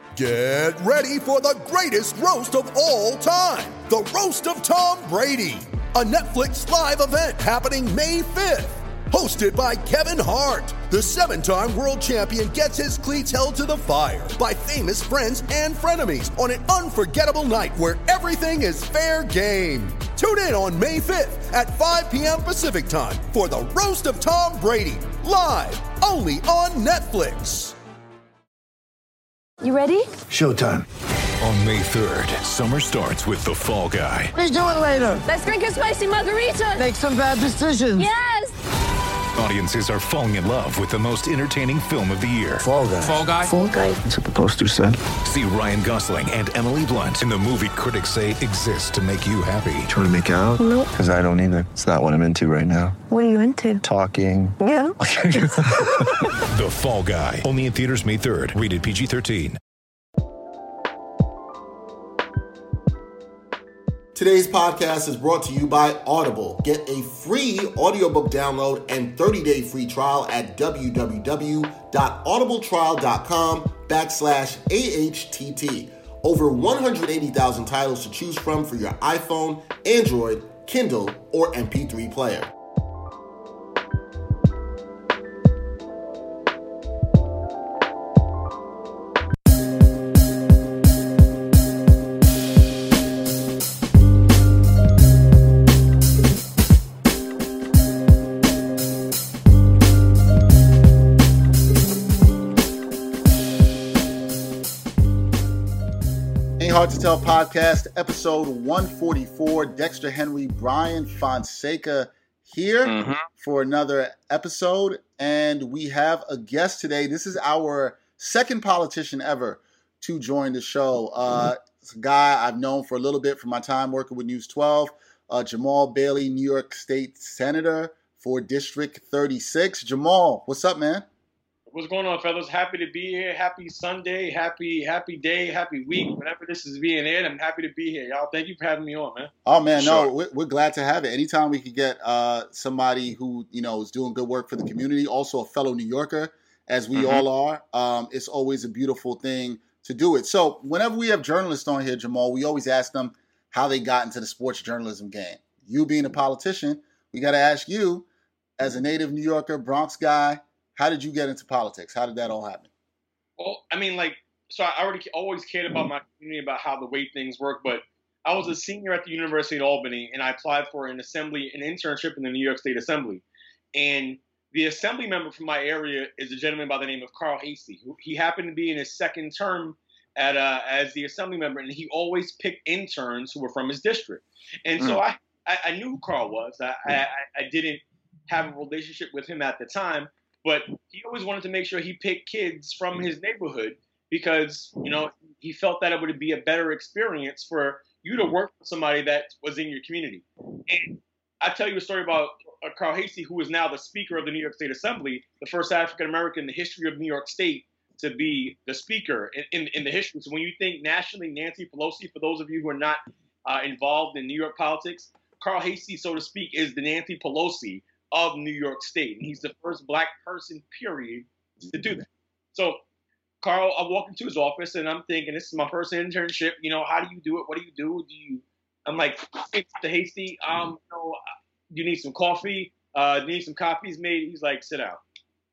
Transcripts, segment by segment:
Get ready for the greatest roast of all time, the Roast of Tom Brady, a Netflix live event happening May 5th. Hosted by Kevin Hart, the 7-time world champion gets his cleats held to the fire by famous friends and frenemies on an unforgettable night where everything is fair game. Tune in on May 5th at 5 p.m. Pacific time for the Roast of Tom Brady, live only on Netflix. You ready? Showtime. On May 3rd, summer starts with The Fall Guy. What are you doing later? Let's drink a spicy margarita. Make some bad decisions. Yes! Audiences are falling in love with the most entertaining film of the year. Fall Guy. Fall Guy? Fall guy. That's what the poster said. See Ryan Gosling and Emily Blunt in the movie critics say exists to make you happy. Trying to make it out? Nope. Because I don't either. It's not what I'm into right now. What are you into? Talking. Yeah. The Fall Guy. Only in theaters May 3rd. Rated PG-13. Today's podcast is brought to you by Audible. Get a free audiobook download and 30-day free trial at www.audibletrial.com/AHTT. Over 180,000 titles to choose from for your iPhone, Android, Kindle, or MP3 player. Hard to Tell podcast, episode 144. Dexter Henry, Brian Fonseca here for another episode. And we have a guest today. This is our second politician ever to join the show. It's a guy I've known for a little bit from my time working with News 12. Jamal Bailey, New York State Senator for District 36. Jamal, what's up, man? What's going on, fellas? Happy to be here. Happy Sunday. Happy day. Happy week. Whenever this is being aired, I'm happy to be here. Y'all, thank you for having me on, man. Oh, man, no, we're glad to have it. Anytime we could get somebody who, is doing good work for the community, also a fellow New Yorker, as we all are, it's always a beautiful thing to do it. So whenever we have journalists on here, Jamal, we always ask them how they got into the sports journalism game. You being a politician, we got to ask you, as a native New Yorker, Bronx guy, how did you get into politics? How did that all happen? Well, I mean, so I always cared about my community, about how the way things work. But I was a senior at the University of Albany, and I applied for an internship in the New York State Assembly. And the assembly member from my area is a gentleman by the name of Carl Hastie. He happened to be in his second term as the assembly member, and he always picked interns who were from his district. And so I knew who Carl was. I didn't have a relationship with him at the time. But he always wanted to make sure he picked kids from his neighborhood because, he felt that it would be a better experience for you to work with somebody that was in your community. And I'll tell you a story about Carl Hastie, who is now the Speaker of the New York State Assembly, the first African-American in the history of New York State to be the Speaker in the history. So when you think nationally, Nancy Pelosi, for those of you who are not involved in New York politics, Carl Hastie, so to speak, is the Nancy Pelosi of New York State. And he's the first black person, period, to do that. So, Carl, I walk into his office and I'm thinking, this is my first internship. How do you do it? What do you do? I'm like, hey, Mr. Hastie, you need some coffee? You need some copies made? He's like, sit down.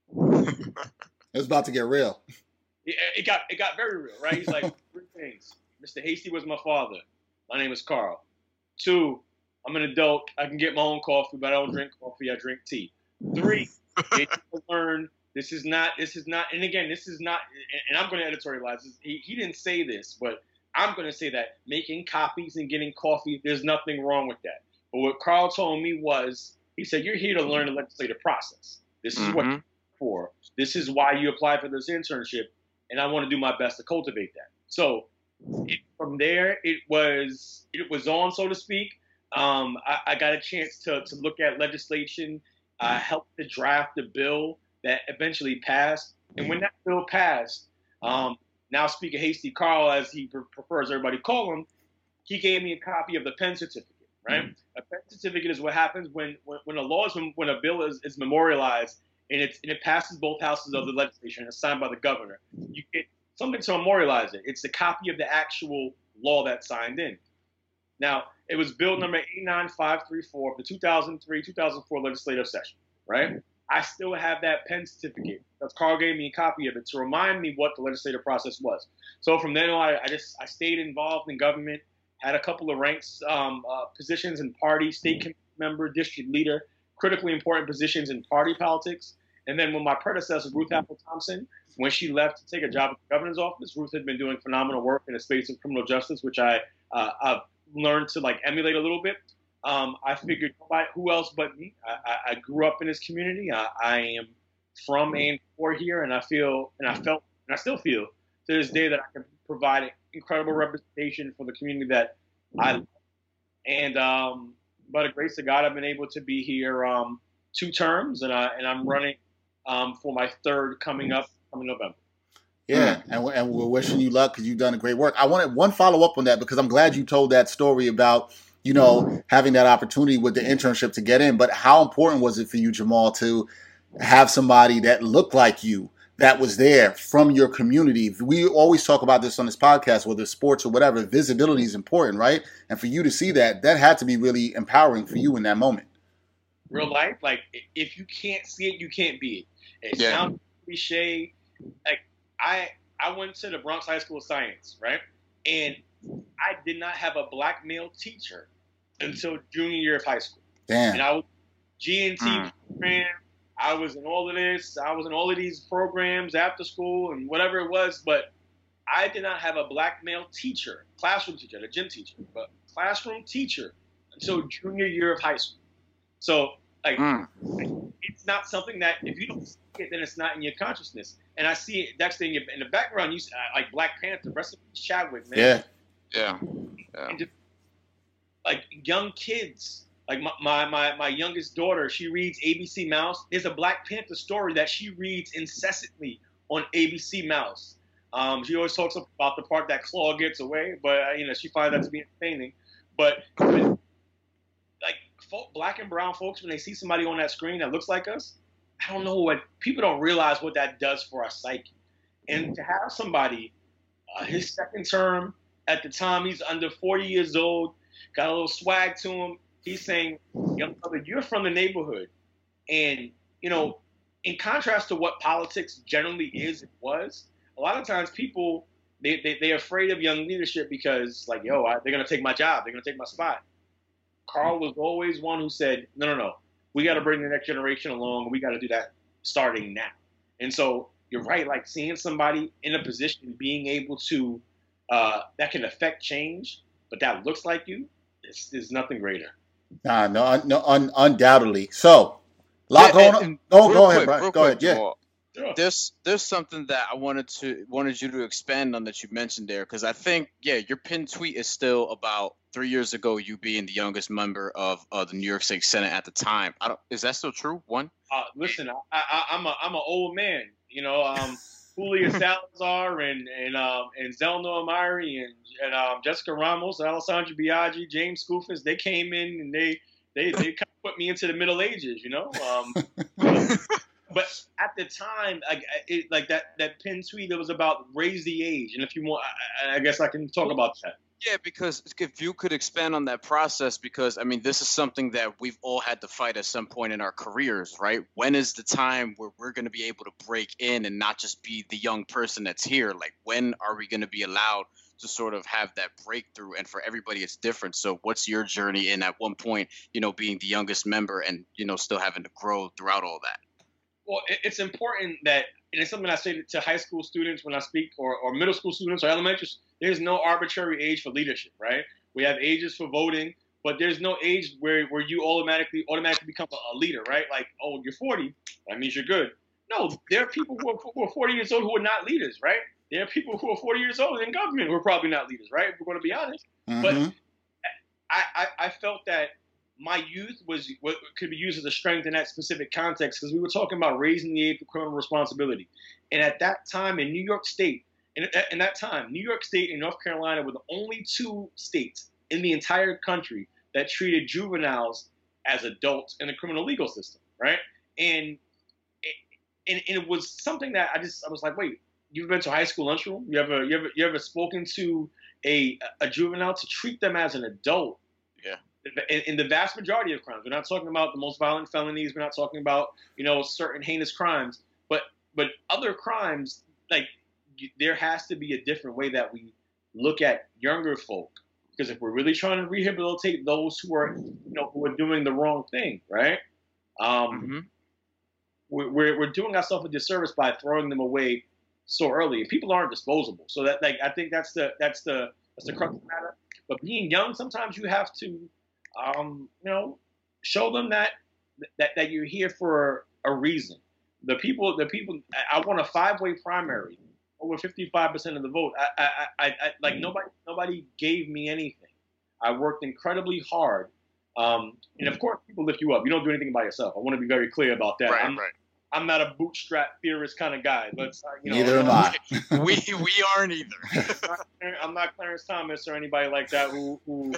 It's about to get real. It got very real, right? He's like, 3 things. Mr. Hastie was my father. My name is Carl. 2, I'm an adult. I can get my own coffee, but I don't drink coffee. I drink tea. 3, you need to learn. This is not, and again, this is not, and I'm going to editorialize this. He didn't say this, but I'm going to say that making copies and getting coffee, there's nothing wrong with that. But what Carl told me was, he said, you're here to learn the legislative process. This is what you're for. This is why you applied for this internship, and I want to do my best to cultivate that. So from there, it was on, so to speak. I got a chance to look at legislation, helped to draft a bill that eventually passed. And when that bill passed, now Speaker Hastie Carl, as he prefers everybody to call him, he gave me a copy of the Penn certificate, right? A Penn certificate is what happens when a bill is memorialized and it passes both houses of the legislature and it's signed by the governor. You get something to memorialize it. It's a copy of the actual law that's signed in. Now, it was bill number 89534 of the 2003-2004 legislative session, right? I still have that pen certificate. That's Carl gave me a copy of it to remind me what the legislative process was. So from then on, I stayed involved in government, had a couple of ranks, positions in party, state committee member, district leader, critically important positions in party politics. And then when my predecessor, Ruth Apple Thompson, when she left to take a job at the governor's office, Ruth had been doing phenomenal work in the space of criminal justice, which I've learned to emulate a little bit. I figured who else but me. I grew up in this community. I am from and for here, and I felt, and I still feel to this day that I can provide incredible representation for the community that I love. And by the grace of God, I've been able to be here 2 terms, and I'm running for my 3rd coming November. Yeah, and we're wishing you luck because you've done a great work. I wanted one follow-up on that because I'm glad you told that story about, having that opportunity with the internship to get in. But how important was it for you, Jamal, to have somebody that looked like you, that was there from your community? We always talk about this on this podcast, whether it's sports or whatever. Visibility is important, right? And for you to see that had to be really empowering for you in that moment. Real life, if you can't see it, you can't be it. It sounds cliche. I went to the Bronx High School of Science, right? And I did not have a black male teacher until junior year of high school. Damn. And I was G&T program. I was in all of this. I was in all of these programs after school and whatever it was. But I did not have a black male teacher, classroom teacher, a gym teacher, but classroom teacher until junior year of high school. So, it's not something that if you don't see it, then it's not in your consciousness. And I see it, Dexter, in the background, you see, Black Panther, rest of Chadwick, man. Yeah. And just, young kids, my youngest daughter, she reads ABC Mouse. There's a Black Panther story that she reads incessantly on ABC Mouse. She always talks about the part that Claw gets away, but she finds that to be entertaining. But black and brown folks, when they see somebody on that screen that looks like us, I don't know people don't realize what that does for our psyche. And to have somebody, his 2nd term, at the time he's under 40 years old, got a little swag to him. He's saying, young brother, you're from the neighborhood. And, in contrast to what politics generally was, a lot of times people, they're afraid of young leadership because, they're going to take my job. They're going to take my spot. Carl was always one who said, no. We got to bring the next generation along. We got to do that starting now. And so you're right, seeing somebody in a position, being able to, that can affect change, but that looks like you, there's nothing greater. Undoubtedly. So, going on. Go ahead, Brian. Go ahead. Yeah. Sure. There's something that I wanted you to expand on that you mentioned there, because I think your pinned tweet is still about 3 years ago, you being the youngest member of the New York State Senate at the time. Is that still true? One. Listen, I'm an old man. Julia Salazar and Zelno Amari and Jessica Ramos, Alessandra Biaggi, James Skoufis, they came in and they kind of put me into the Middle Ages. But at the time, that pinned tweet, it was about raise the age. And if you want, I guess I can talk about that. Yeah, because if you could expand on that process, because, this is something that we've all had to fight at some point in our careers, right? When is the time where we're going to be able to break in and not just be the young person that's here? When are we going to be allowed to sort of have that breakthrough? And for everybody, it's different. So what's your journey in at one point, being the youngest member and, still having to grow throughout all that? Well, it's important that, and it's something I say to high school students when I speak, or middle school students or elementary, there's no arbitrary age for leadership, right? We have ages for voting, but there's no age where you automatically become a leader, right? You're 40, that means you're good. No, there are people who are 40 years old who are not leaders, right? There are people who are 40 years old in government who are probably not leaders, right? If we're going to be honest. Mm-hmm. But I felt that my youth was what could be used as a strength in that specific context, because we were talking about raising the age for criminal responsibility. And at that time in New York State, in that time, New York State and North Carolina were the only 2 states in the entire country that treated juveniles as adults in the criminal legal system, right? And it was something that I was like, wait, you've been to high school lunchroom? You ever spoken to a juvenile to treat them as an adult? Yeah. In the vast majority of crimes, we're not talking about the most violent felonies. We're not talking about certain heinous crimes, but other crimes, like there has to be a different way that we look at younger folk, because if we're really trying to rehabilitate those who are doing the wrong thing, right? We're doing ourselves a disservice by throwing them away so early. People aren't disposable, so that I think that's the crux of the matter. But being young, sometimes you have to show them that you're here for a reason. The people. I won a 5-way primary, over 55% of the vote. I like nobody gave me anything. I worked incredibly hard. And of course, people lift you up. You don't do anything by yourself. I want to be very clear about that. Right. I'm not a bootstrap theorist kind of guy. Let's neither am I. We aren't either. I'm not Clarence Thomas or anybody like that who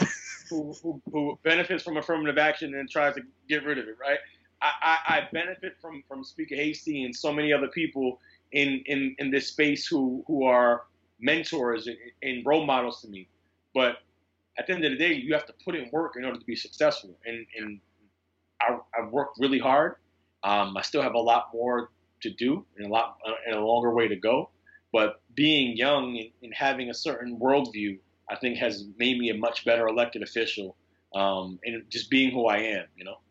benefits from affirmative action and tries to get rid of it. Right. I benefit from Speaker Hasty and so many other people in this space who are mentors and role models to me. But at the end of the day, you have to put in work in order to be successful. And I've worked really hard. I still have a lot more to do and a longer way to go. But being young and having a certain worldview, I think, has made me a much better elected official. And just being who I am,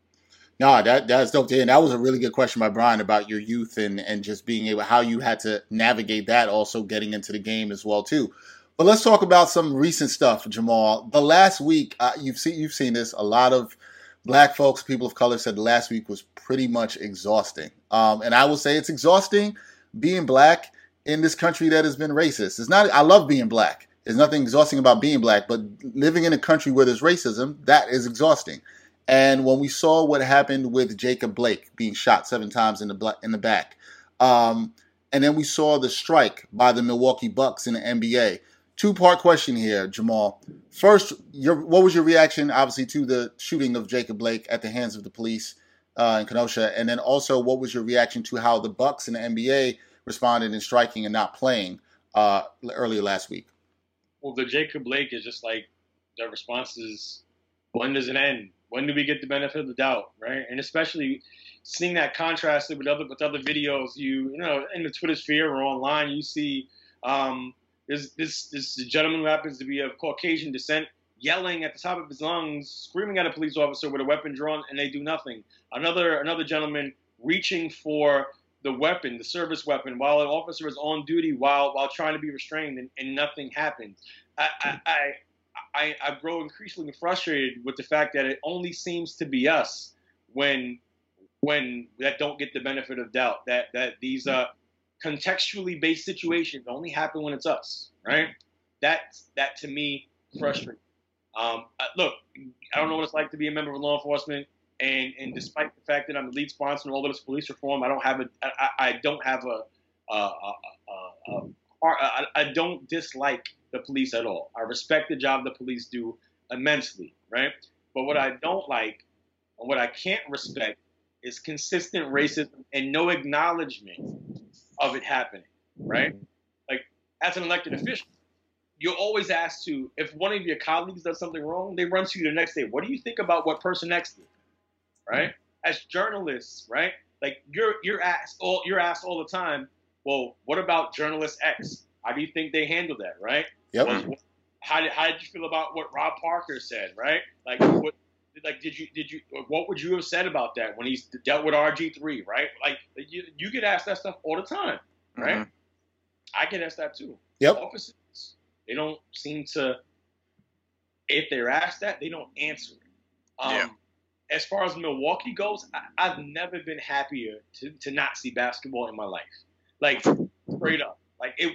No, that's dope. And that was a really good question by Brian about your youth and just being able, how you had to navigate that, also getting into the game as well too. But let's talk about some recent stuff, Jamal. The last week, you've seen this. A lot of Black folks, people of color, said the last week was pretty much exhausting. And I will say it's exhausting being Black in this country that has been racist. It's not. I love being Black. There's nothing exhausting about being Black, but living in a country where there's racism, that is exhausting. And when we saw what happened with Jacob Blake being shot 7 times in the back, and then we saw the strike by the Milwaukee Bucks in the NBA. 2-part question here, Jamal. First, what was your reaction, obviously, to the shooting of Jacob Blake at the hands of the police in Kenosha? And then also, what was your reaction to how the Bucks and the NBA responded in striking and not playing earlier last week? Well, the Jacob Blake is just like their response is, when does it end? When do we get the benefit of the doubt, right? And especially seeing that contrasted with other videos, in the Twitter sphere or online, you see this gentleman who happens to be of Caucasian descent yelling at the top of his lungs, screaming at a police officer with a weapon drawn, and they do nothing. Another gentleman reaching for the weapon, the service weapon, while an officer is on duty while trying to be restrained, and nothing happens. I grow increasingly frustrated with the fact that it only seems to be us when that don't get the benefit of doubt, that these contextually based situations only happen when it's us, right? That to me frustrating. Look, I don't know what it's like to be a member of law enforcement, and despite the fact that I'm the lead sponsor in all of this police reform, I don't dislike the police at all. I respect the job the police do immensely, right? But what I don't like and what I can't respect is consistent racism and no acknowledgement of it happening, right? Like, as an elected official, you're always asked to, if one of your colleagues does something wrong, they run to you the next day. What do you think about what person next did, right? As journalists, right? Like, you're asked all the time, well, what about journalist X? How do you think they handled that, right? Yep. How did you feel about what Rob Parker said, right? Like, what would you have said about that when he's dealt with RG3, right? Like, you get asked that stuff all the time, right? Mm-hmm. I get asked that too. Yep. Officers, they don't seem to, if they're asked that, they don't answer it. As far as Milwaukee goes, I've never been happier to not see basketball in my life. Like, straight up. Like, the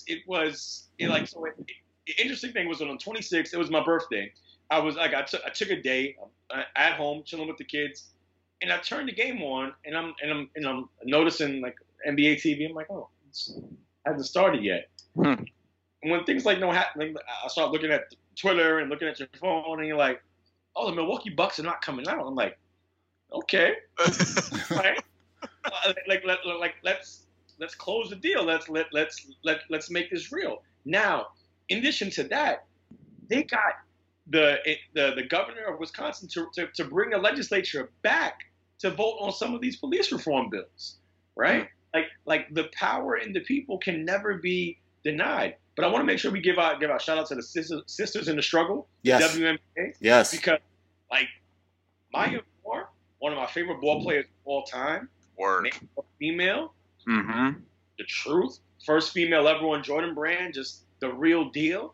interesting thing was on 26th, it was my birthday. I was like, I took a day at home, chilling with the kids, and I turned the game on, and I'm noticing like NBA TV. I'm like, oh, it hasn't started yet. And when things like no happen, I start looking at Twitter and looking at your phone, and you're like, oh, the Milwaukee Bucks are not coming out. I'm like, okay, right? Like let's close the deal. Let's make this real. Now, in addition to that, they got the governor of Wisconsin to bring the legislature back to vote on some of these police reform bills, right? Like the power in the people can never be denied. But I want to make sure we give out shout out to the sisters in the struggle, yes. the WNBA, yes, because like Maya Moore, one of my favorite ball players of all time, female, the truth, first female ever on Jordan Brand, just the real deal.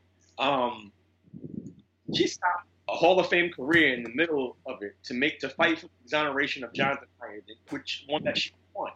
She stopped a Hall of Fame career in the middle of it to fight for the exoneration of Jonathan Bryant, which one that she won.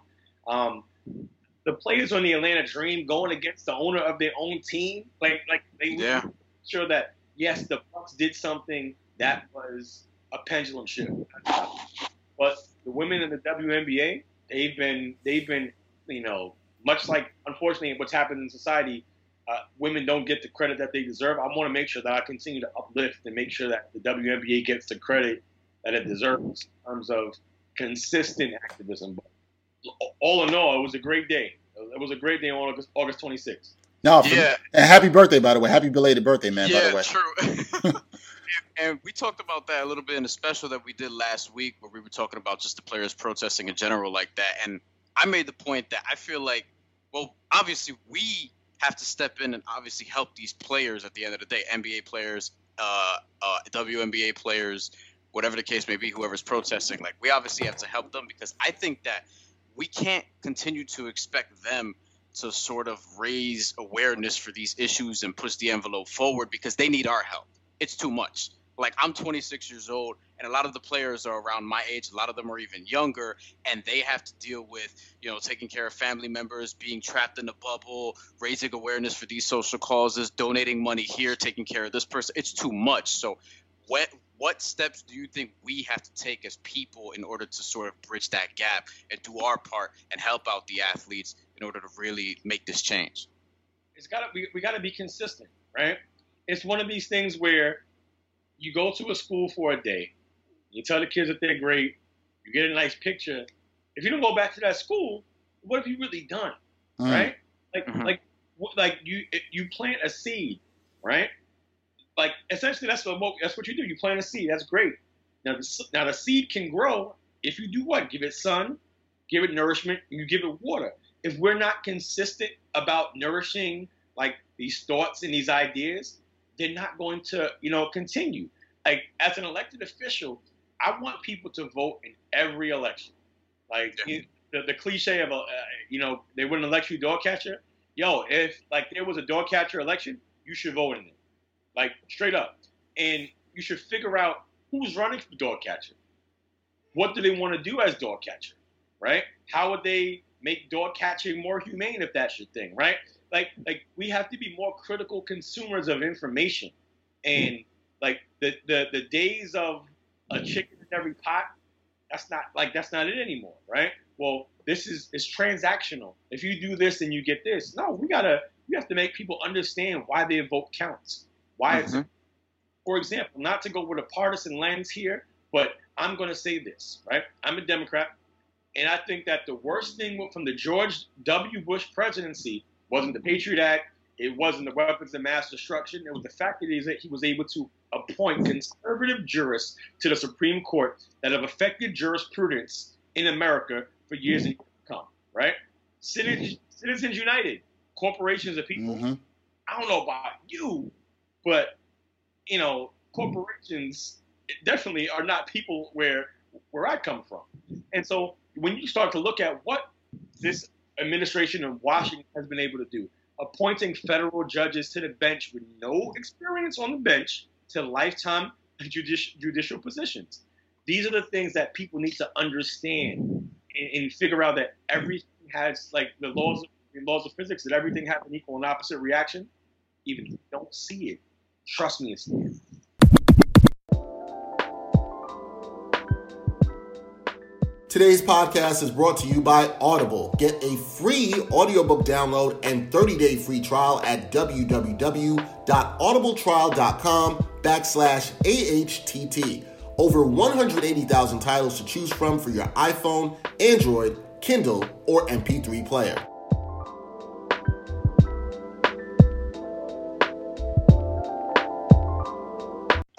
The players on the Atlanta Dream going against the owner of their own team, like they were sure that yes, the Bucks did something that was a pendulum shift. But the women in the WNBA, they've been, much like unfortunately what's happened in society, women don't get the credit that they deserve. I want to make sure that I continue to uplift and make sure that the WNBA gets the credit that it deserves in terms of consistent activism. But all in all, it was a great day. It was a great day on August 26th. No, and happy birthday, by the way. Happy belated birthday, man, by the way. True. And we talked about that a little bit in the special that we did last week where we were talking about just the players protesting in general like that. And I made the point that I feel like, well, obviously we have to step in and obviously help these players at the end of the day, NBA players, WNBA players, whatever the case may be, whoever's protesting. Like, we obviously have to help them because I think that we can't continue to expect them to sort of raise awareness for these issues and push the envelope forward because they need our help. It's too much. Like, I'm 26 years old, and a lot of the players are around my age. A lot of them are even younger, and they have to deal with, taking care of family members, being trapped in a bubble, raising awareness for these social causes, donating money here, taking care of this person. It's too much. So what steps do you think we have to take as people in order to sort of bridge that gap and do our part and help out the athletes in order to really make this change? We got to be consistent, right? It's one of these things where you go to a school for a day, you tell the kids that they're great, you get a nice picture. If you don't go back to that school, what have you really done, right? Like you plant a seed, right? Like, essentially, that's what you do. You plant a seed. That's great. Now the seed can grow if you do what? Give it sun, give it nourishment, and you give it water. If we're not consistent about nourishing like these thoughts and these ideas, they're not going to, continue. Like, as an elected official, I want people to vote in every election. Like, the cliche of, they wouldn't elect you dog catcher. Yo, if, like, there was a dog catcher election, you should vote in it. Like, straight up. And you should figure out who's running for dog catcher. What do they want to do as dog catcher, right? How would they make dog catching more humane if that's your thing, right? Like we have to be more critical consumers of information, and like the days of a chicken in every pot, that's not it anymore, right? Well, it's transactional. If you do this and you get this, no, we have to make people understand why their vote counts. Why it's, for example, not to go with a partisan lens here, but I'm going to say this, right? I'm a Democrat, and I think that the worst thing from the George W. Bush presidency wasn't the Patriot Act. It wasn't the weapons of mass destruction. It was the fact that he was able to appoint conservative jurists to the Supreme Court that have affected jurisprudence in America for years and years to come, right? Citizens United, corporations of people. I don't know about you, but, corporations definitely are not people where I come from. And so when you start to look at what this administration in Washington has been able to do, appointing federal judges to the bench with no experience on the bench to lifetime judicial positions. These are the things that people need to understand and figure out that everything has, like the laws of physics, that everything has an equal and opposite reaction. Even if you don't see it, trust me, it's there. Today's podcast is brought to you by Audible. Get a free audiobook download and 30-day free trial at www.audibletrial.com/AHTT. Over 180,000 titles to choose from for your iPhone, Android, Kindle, or MP3 player.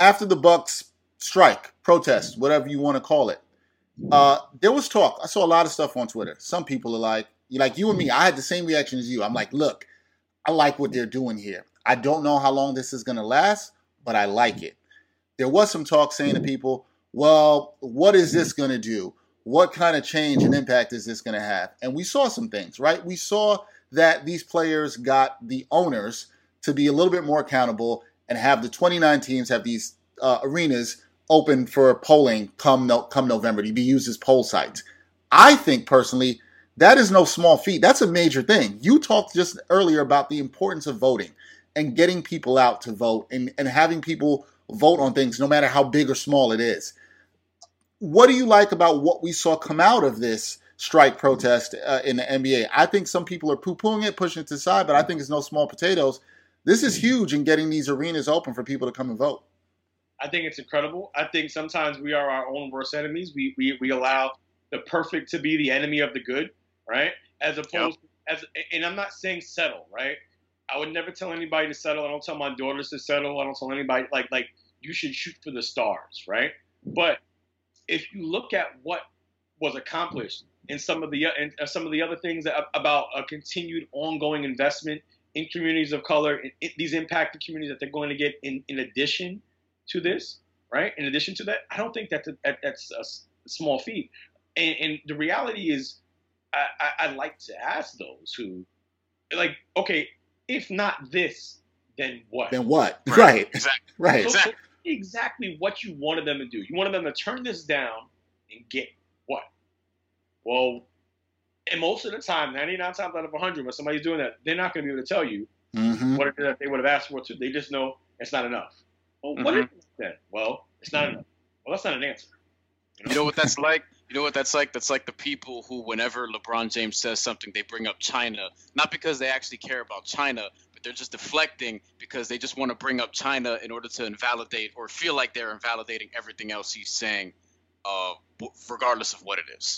after the Bucks strike, protest, whatever you want to call it, there was talk. I saw a lot of stuff on Twitter. Some people are like you and me, I had the same reaction as you. I'm like, look, I like what they're doing here. I don't know how long this is going to last, but I like it. There was some talk saying to people, well, what is this going to do? What kind of change and impact is this going to have? And we saw some things, right? We saw that these players got the owners to be a little bit more accountable and have the 29 teams have these arenas open for polling come November to be used as poll sites. I think personally, that is no small feat. That's a major thing. You talked just earlier about the importance of voting and getting people out to vote and having people vote on things no matter how big or small it is. What do you like about what we saw come out of this strike protest in the NBA? I think some people are poo-pooing it, pushing it to the side, but I think it's no small potatoes. This is huge in getting these arenas open for people to come and vote. I think it's incredible. I think sometimes we are our own worst enemies. We allow the perfect to be the enemy of the good, right? As opposed and I'm not saying settle, right? I would never tell anybody to settle. I don't tell my daughters to settle. I don't tell anybody like you should shoot for the stars, right? But if you look at what was accomplished in some of the other things about a continued ongoing investment in communities of color, these impacted communities that they're going to get in addition to this, right? In addition to that, I don't think that's a small feat. And the reality is, I like to ask those who, like, okay, if not this, then what? Then what? Right. Exactly. Right. So exactly what you wanted them to do. You wanted them to turn this down and get what? Well, and most of the time, 99 times out of 100, when somebody's doing that, they're not going to be able to tell you what it is that they would have asked for. They just know it's not enough. Well, what is it then? Well, it's not enough. Well, that's not an answer. You know what that's like? You know what that's like? That's like the people who, whenever LeBron James says something, they bring up China, not because they actually care about China, but they're just deflecting because they just want to bring up China in order to invalidate or feel like they're invalidating everything else he's saying, regardless of what it is.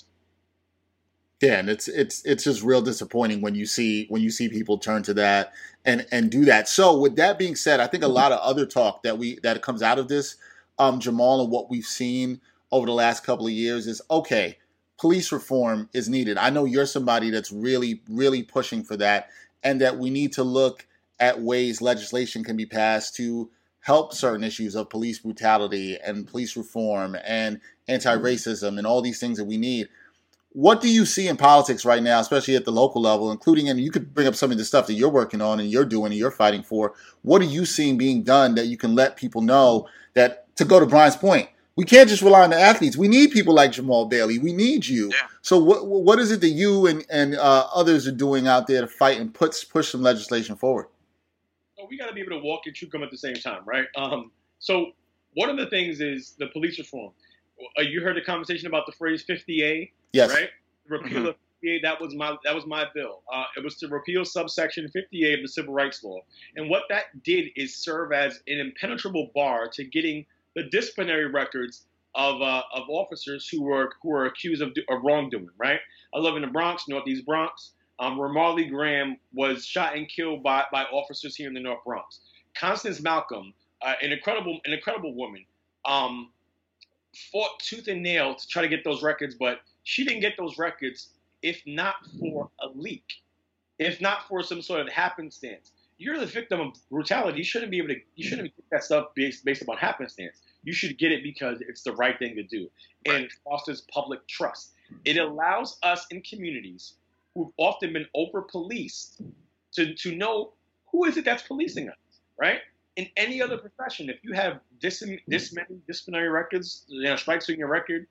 Yeah, and it's just real disappointing when you see people turn to that and do that. So with that being said, I think a lot of other talk that comes out of this, Jamal, and what we've seen over the last couple of years is, okay, police reform is needed. I know you're somebody that's really, really pushing for that, and that we need to look at ways legislation can be passed to help certain issues of police brutality and police reform and anti-racism and all these things that we need. What do you see in politics right now, especially at the local level, including, and you could bring up some of the stuff that you're working on and you're doing and you're fighting for. What are you seeing being done that you can let people know that, to go to Brian's point, we can't just rely on the athletes. We need people like Jamal Bailey. We need you. Yeah. So what is it that you and others are doing out there to fight and push some legislation forward? So we got to be able to walk and chew gum at the same time, right? So one of the things is the police reform. You heard the conversation about the phrase 50A, yes, right? Repeal of 50A. That was my bill. It was to repeal subsection 50A of the Civil Rights Law, and what that did is serve as an impenetrable bar to getting the disciplinary records of officers who were accused of wrongdoing, right? I live in the Bronx, Northeast Bronx. Ramarley Graham was shot and killed by officers here in the North Bronx. Constance Malcolm, an incredible woman, fought tooth and nail to try to get those records, but she didn't get those records if not for a leak, if not for some sort of happenstance. You're the victim of brutality. You shouldn't get that stuff based upon happenstance. You should get it because it's the right thing to do. And it fosters public trust. It allows us in communities who've often been over-policed to know who is it that's policing us, right? In any other profession, if you have this many disciplinary records, strikes on your record,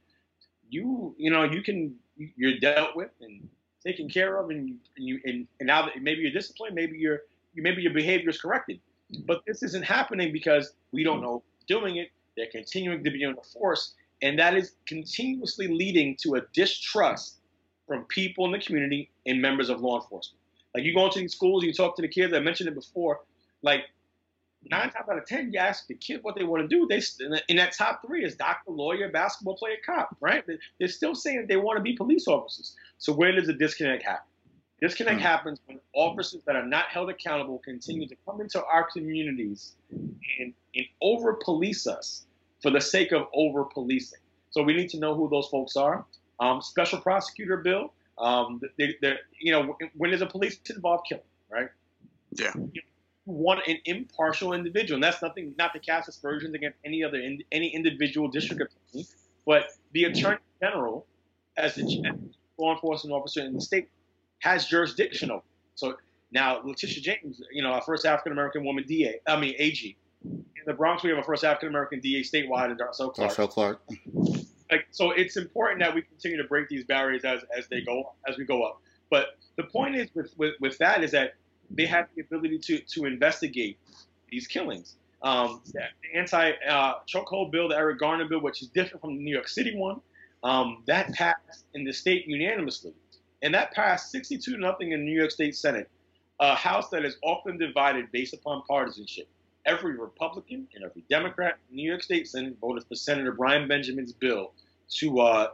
you're dealt with and taken care of, and now that maybe you're disciplined, maybe your behavior is corrected. But this isn't happening because we don't know who's doing it. They're continuing to be on the force, and that is continuously leading to a distrust from people in the community and members of law enforcement. Like, you go into these schools, you talk to the kids. I mentioned it before. Like, 9 times out of 10, you ask the kid what they want to do. In that top 3 is doctor, lawyer, basketball player, cop, right? They're still saying that they want to be police officers. So where does the disconnect happen? Disconnect happens when officers that are not held accountable continue to come into our communities and over-police us for the sake of over-policing. So we need to know who those folks are. Special prosecutor bill. When there's a police-involved killing, right? Yeah. You want an impartial individual, and that's not to cast aspersions against any individual district attorney, but the attorney general, as the law enforcement officer in the state, has jurisdiction over it. So now Letitia James, our first African American woman AG. In the Bronx, we have a first African American DA statewide in Darcel Clark. So it's important that we continue to break these barriers as we go up. But the point is with that is that they have the ability to investigate these killings. The anti-chokehold bill, the Eric Garner bill, which is different from the New York City one, that passed in the state unanimously. And that passed 62-0 in the New York State Senate, a House that is often divided based upon partisanship. Every Republican and every Democrat in the New York State Senate voted for Senator Brian Benjamin's bill to ban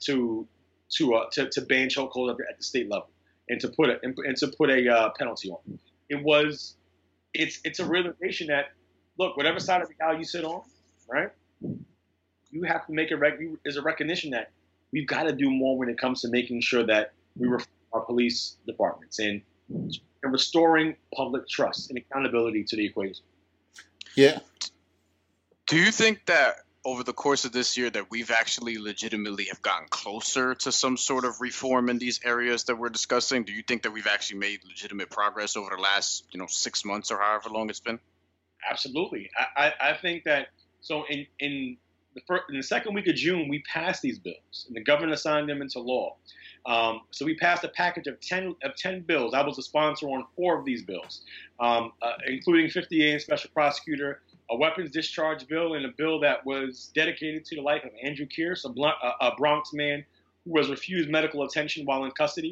chokehold at the state level and to put a penalty on it. It's a realization that, look, whatever side of the aisle you sit on, right, you have to make there's a recognition that we've got to do more when it comes to making sure that we reform our police departments and restoring public trust and accountability to the equation. Yeah. Do you think that over the course of this year that we've actually legitimately have gotten closer to some sort of reform in these areas that we're discussing? Do you think that we've actually made legitimate progress over the last, 6 months or however long it's been? Absolutely. I think that in the second week of June, we passed these bills and the governor signed them into law. So we passed a package of 10 bills. I was the sponsor on 4 of these bills, including 58 special prosecutor, a weapons discharge bill, and a bill that was dedicated to the life of Andrew Kearse, a Bronx man who was refused medical attention while in custody.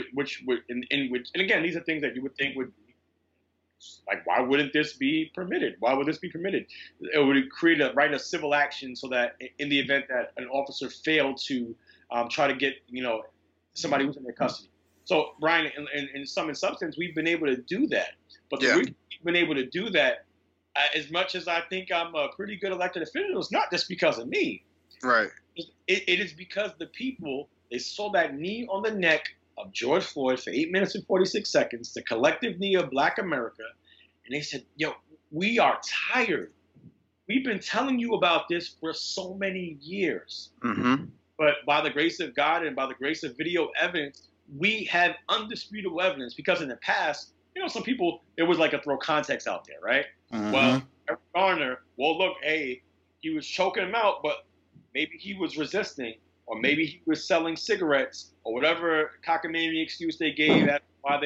And again, these are things that you would think would be like, why wouldn't this be permitted? Why would this be permitted? It would create a civil action so that in the event that an officer failed to try to get somebody who's in their custody. So, Brian, in substance, we've been able to do that. But the reason we've been able to do that, as much as I think I'm a pretty good elected official, it's not just because of me. Right. It is because the people, they saw that knee on the neck of George Floyd for 8 minutes and 46 seconds, the collective knee of Black America, and they said, we are tired. We've been telling you about this for so many years. Mm-hmm. But by the grace of God and by the grace of video evidence, we have undisputable evidence, because in the past, some people, it was like a throw context out there, right? Mm-hmm. Well, Eric Garner, look, hey, he was choking him out, but maybe he was resisting, or maybe he was selling cigarettes, or whatever cockamamie excuse they gave. That's why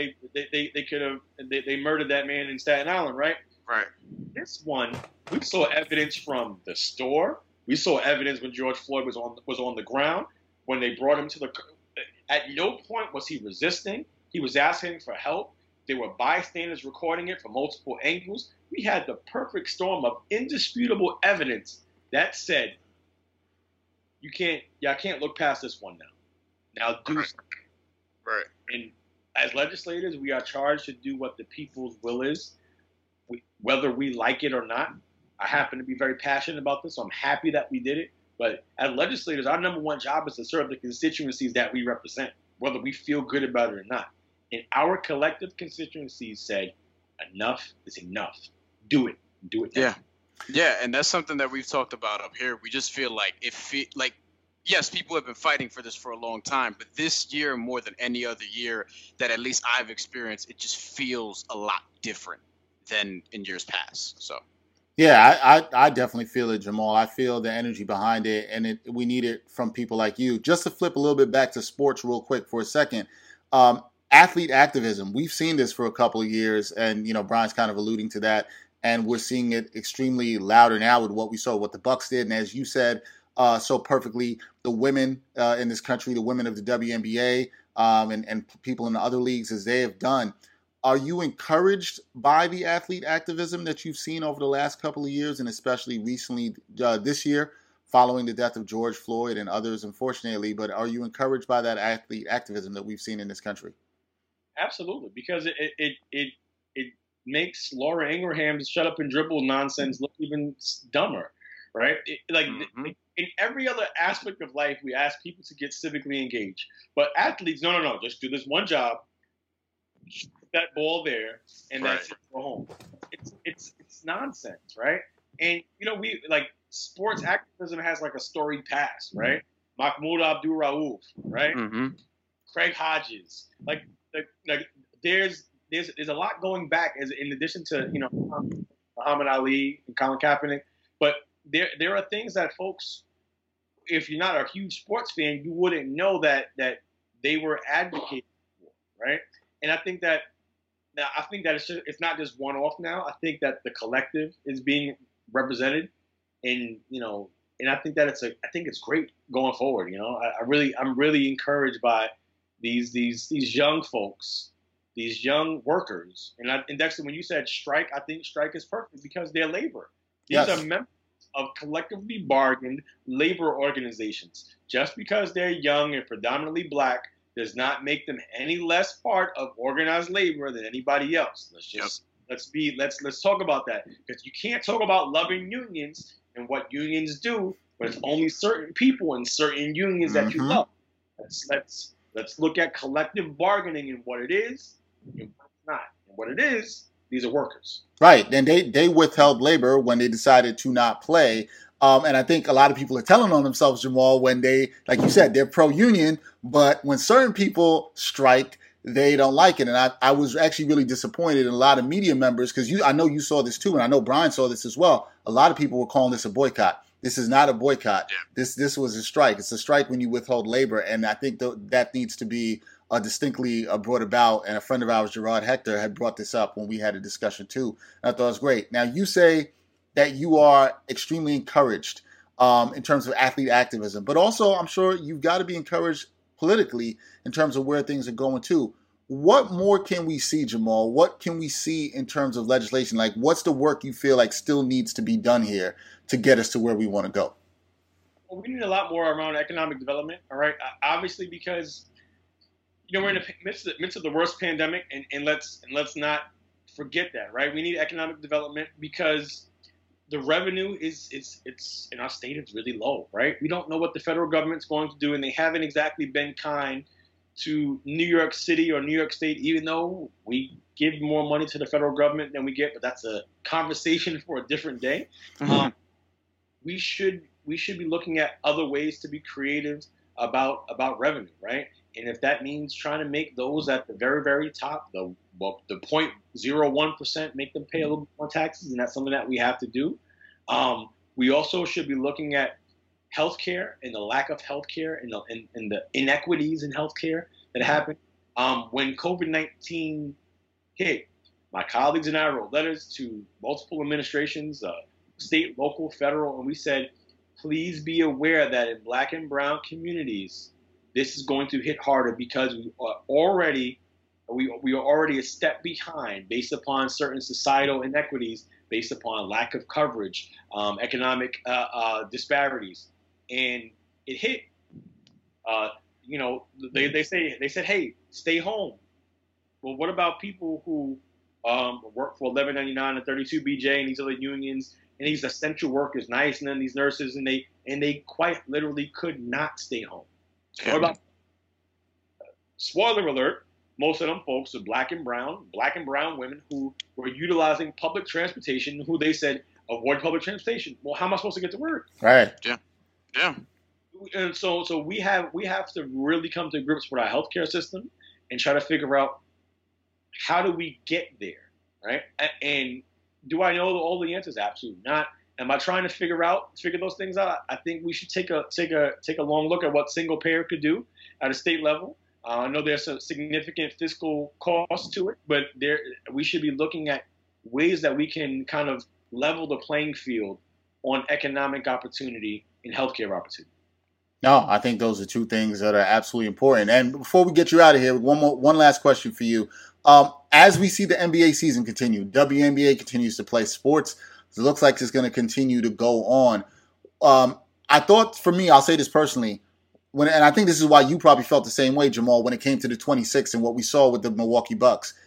they murdered that man in Staten Island, right? Right. This one, we saw evidence from the store. We saw evidence when George Floyd was on the ground, when they brought him to the. At no point was he resisting. He was asking for help. There were bystanders recording it from multiple angles. We had the perfect storm of indisputable evidence that said, y'all can't look past this one now. Now do something. Right. And as legislators, we are charged to do what the people's will is, whether we like it or not. I happen to be very passionate about this, so I'm happy that we did it. But as legislators, our number one job is to serve the constituencies that we represent, whether we feel good about it or not. And our collective constituencies said, enough is enough. Do it. Do it now. Yeah. Yeah, and that's something that we've talked about up here. We just feel like yes, people have been fighting for this for a long time, but this year more than any other year that at least I've experienced, it just feels a lot different than in years past. So. Yeah, I definitely feel it, Jamal. I feel the energy behind it, and we need it from people like you. Just to flip a little bit back to sports real quick for a second, athlete activism. We've seen this for a couple of years, and Brian's kind of alluding to that, and we're seeing it extremely louder now with what we saw, what the Bucks did, and as you said so perfectly, the women in this country, the women of the WNBA, and people in the other leagues, as they have done. Are you encouraged by the athlete activism that you've seen over the last couple of years, and especially recently this year, following the death of George Floyd and others, unfortunately? But are you encouraged by that athlete activism that we've seen in this country? Absolutely, because makes Laura Ingram's shut up and dribble nonsense look even dumber, right? In every other aspect of life, we ask people to get civically engaged. But athletes, no, just do this one job, shoot that ball there, and that's it, go home. It's nonsense, right? And, we sports activism has like a storied past, right? Mahmoud Abdul Rauf, right? Craig Hodges. There's a lot going back in addition to, Muhammad Ali and Colin Kaepernick. But there are things that folks, if you're not a huge sports fan, you wouldn't know that they were advocating for, right? And I think that it's not just one off now. I think that the collective is being represented, and I think that it's great going forward. I'm really encouraged by these young folks, these young workers. And Dexter, when you said strike, I think strike is perfect because they're labor. These are members of collectively bargained labor organizations. Just because they're young and predominantly black does not make them any less part of organized labor than anybody else. Let's talk about that, because you can't talk about loving unions and what unions do, but it's only certain people in certain unions that you love. Let's look at collective bargaining and what it is and what it's not. And what it is, these are workers. Right. And they withheld labor when they decided to not play. And I think a lot of people are telling on themselves, Jamal, when they, like you said, they're pro-union, but when certain people strike, they don't like it. And I was actually really disappointed in a lot of media members, because I know you saw this too, and I know Brian saw this as well. A lot of people were calling this a boycott. This is not a boycott. Yeah. This was a strike. It's a strike when you withhold labor, and I think that needs to be distinctly brought about. And a friend of ours, Gerard Hector, had brought this up when we had a discussion too. And I thought it was great. Now, you say that you are extremely encouraged in terms of athlete activism, but also I'm sure you've got to be encouraged politically in terms of where things are going too. What more can we see, Jamal? What can we see in terms of legislation? Like, what's the work you feel like still needs to be done here to get us to where we want to go? Well, we need a lot more around economic development, all right? Obviously, because we're in the midst of the worst pandemic, and let's not forget that, right? We need economic development because the revenue is in our state is really low, right? We don't know what the federal government's going to do, and they haven't exactly been kind to New York City or New York State, even though we give more money to the federal government than we get, but that's a conversation for a different day. We should be looking at other ways to be creative about revenue, right? And if that means trying to make those at the very, very top, the 0.01%, make them pay a little bit more taxes, and that's something that we have to do. We also should be looking at healthcare and the lack of healthcare and the inequities in healthcare that happened. When COVID-19 hit, my colleagues and I wrote letters to multiple administrations, state, local, federal, and we said, please be aware that in black and brown communities, this is going to hit harder because we are already a step behind based upon certain societal inequities, based upon lack of coverage, economic disparities. And it hit. They said, hey, stay home. Well, what about people who work for $11.99 and 32 BJ and these other unions and these essential workers, nice, and then these nurses, and they quite literally could not stay home. What about? Spoiler alert: most of them folks are black and brown women who were utilizing public transportation. Who they said avoid public transportation. Well, how am I supposed to get to work? Right. Yeah. And so we have to really come to grips with our healthcare system and try to figure out how do we get there, right? And do I know all the answers? Absolutely not. Am I trying to figure those things out? I think we should take a long look at what single payer could do at a state level. I know there's a significant fiscal cost to it, but we should be looking at ways that we can kind of level the playing field on economic opportunity and healthcare opportunity. No, I think those are two things that are absolutely important. And before we get you out of here, one last question for you. As we see the NBA season continue, WNBA continues to play sports. It looks like it's going to continue to go on. I thought, for me, I'll say this personally, and I think this is why you probably felt the same way, Jamal, when it came to the 26 and what we saw with the Milwaukee Bucks.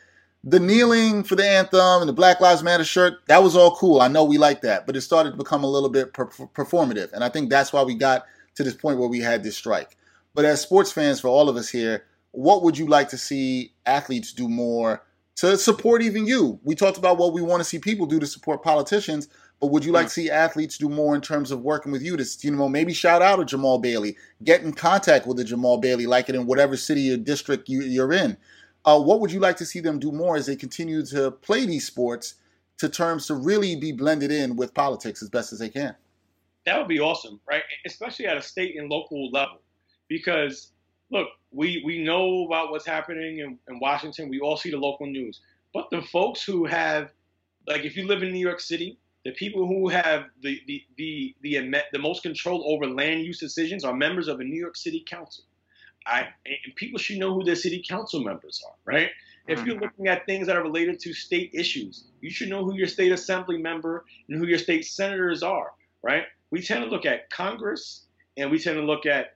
the kneeling for the anthem and the Black Lives Matter shirt, that was all cool. I know we like that, but it started to become a little bit performative. And I think that's why we got to this point where we had this strike. But as sports fans, for all of us here, what would you like to see athletes do more to support even you? We talked about what we want to see people do to support politicians, but would you like to see athletes do more in terms of working with you to, maybe shout out a Jamal Bailey, get in contact with a Jamal Bailey, like it in whatever city or district you're in? What would you like to see them do more as they continue to play these sports to terms to really be blended in with politics as best as they can? That would be awesome, right? Especially at a state and local level. Because, look, we know about what's happening in Washington. We all see the local news. But the folks who have, like, if you live in New York City, the people who have the most control over land use decisions are members of the New York City Council. And people should know who their city council members are, right? If you're looking at things that are related to state issues, you should know who your state assembly member and who your state senators are, right? We tend to look at Congress and we tend to look at